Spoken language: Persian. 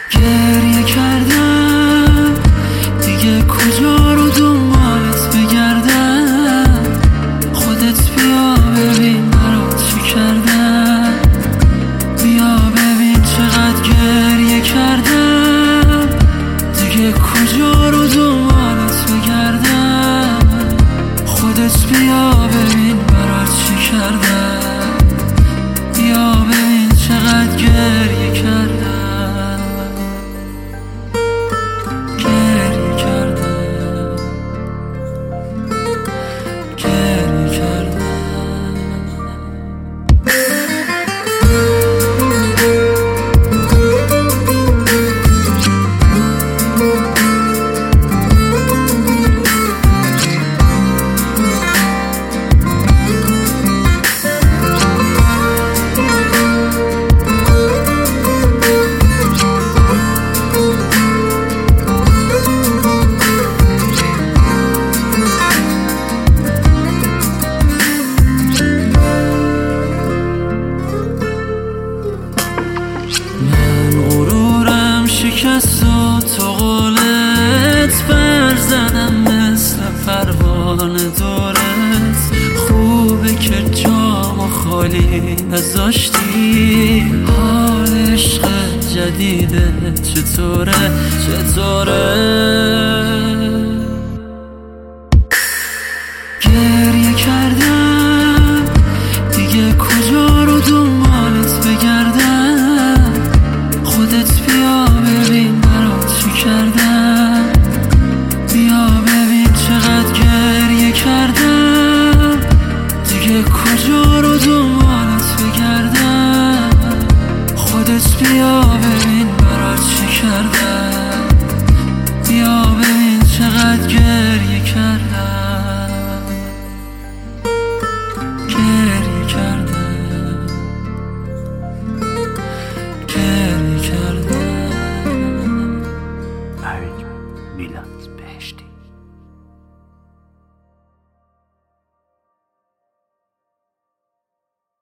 گریه کردم دیگه کجا رو دنبالت بگردم. خودت بیا ببین برات چی کردم. بیا ببین چقدر گریه کردم. دیگه کجا رو دنبالت بگردم. خودت بیا ببین برات چی کردم. بیا ببین چقدر گریه کردم. شکست و تو قولت برزدم مثل پروانه دورت. خوبه که جامو خالی نذاشتی. حال عشق جدیده چطوره گریه کردم دیگه کجا رو دنبالت بگردم. خودت بیا ببین برات چی کردم. بیا ببین چقدر گریه کردم. دیگه کجا رو دنبالت بگردم. خودت بیا ببین برات چی کردم. بیا ببین چقدر گریه کردم. گریه کردم. گریه کردم. میلاد بهشتی.